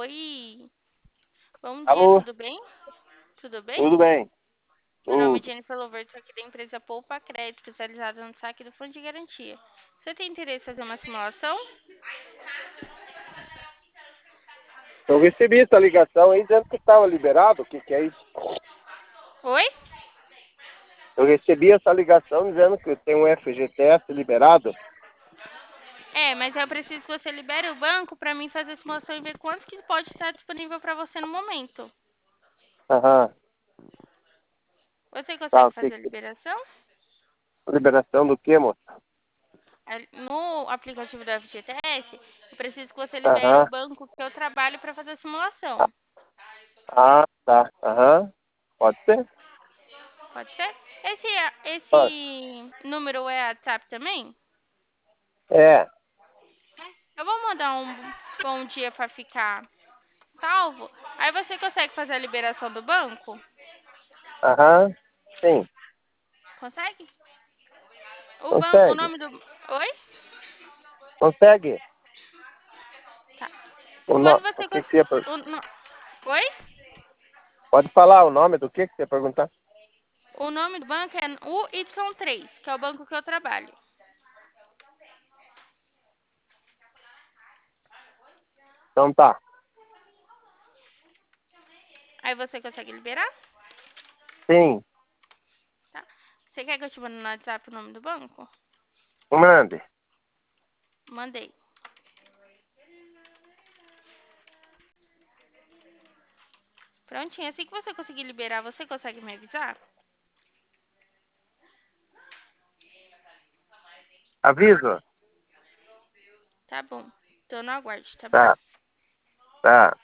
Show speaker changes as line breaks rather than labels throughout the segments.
Oi, bom dia,
Alô,
tudo bem? Tudo bem?
tudo bem?
Meu nome é
Tudo.
Jennifer Lover, sou aqui da empresa Poupa Crédito, especializada no saque do fundo de garantia. Você tem interesse em fazer uma simulação?
Eu recebi essa ligação aí dizendo que estava liberado. O que que é isso?
Oi?
Eu recebi essa ligação dizendo que tem um FGTS liberado.
Mas eu preciso que você libere o banco para mim fazer a simulação e ver quanto que pode estar disponível para você no momento.
Aham.
Você
Tá,
consegue
o que
fazer a
que...
liberação?
Liberação do quê, moça?
No aplicativo do FGTS, eu preciso que você libere o
Aham.
banco que eu trabalho para fazer a simulação.
Ah, tá. Aham. Pode ser?
Pode ser?
Pode.
Esse número é WhatsApp também?
É.
Eu vou mandar um bom dia para ficar salvo. Aí você consegue fazer a liberação do banco?
Aham. Sim.
Consegue? O
Consegue.
nome do. Oi?
Consegue.
Tá.
O,
Quando
o
você
que que você ia
Oi?
Pode falar o nome do que você ia perguntar?
O nome do banco é UY3, que é o banco que eu trabalho.
Então tá.
Aí você consegue liberar?
Sim.
Tá. Você quer que eu te mande no WhatsApp o nome do banco?
Mande.
Mandei. Prontinho. Assim que você conseguir liberar, você consegue me avisar?
Aviso.
Tá bom. Tô no aguarde, tá bom?
Tá. Tá.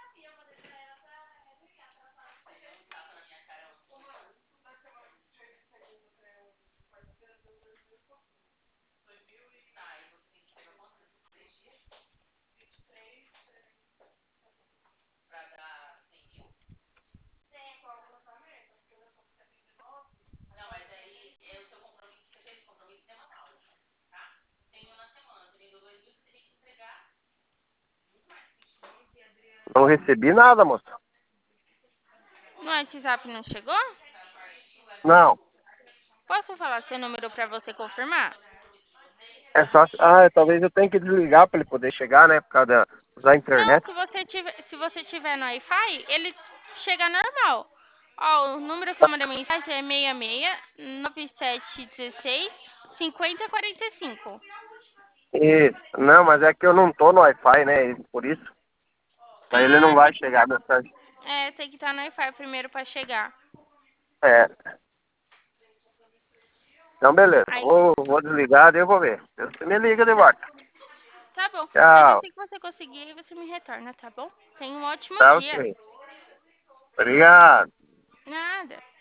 Não recebi nada, moça.
No WhatsApp não chegou?
Não.
Posso falar seu número pra você confirmar?
É só. Ah, talvez eu tenha que desligar para ele poder chegar, né? Por causa da usar a
Não,
internet.
se você tiver no Wi-Fi, ele chega normal. Ó, o número que eu mandei mensagem é 66 9716 5045.
Isso. Não, mas é que eu não tô no Wi-Fi, né? Por isso. Daí ele não
Ah,
vai chegar a mensagem.
tem que estar no Wi-Fi primeiro pra chegar.
É. Então, beleza.
Aí,
Vou desligar, daí eu vou ver. Você me liga de
tá,
volta.
tá bom. Mas
Tchau.
assim que você conseguir, você me retorna, tá bom? Tenha um ótimo
Tá
dia.
ok. Obrigado.
Nada.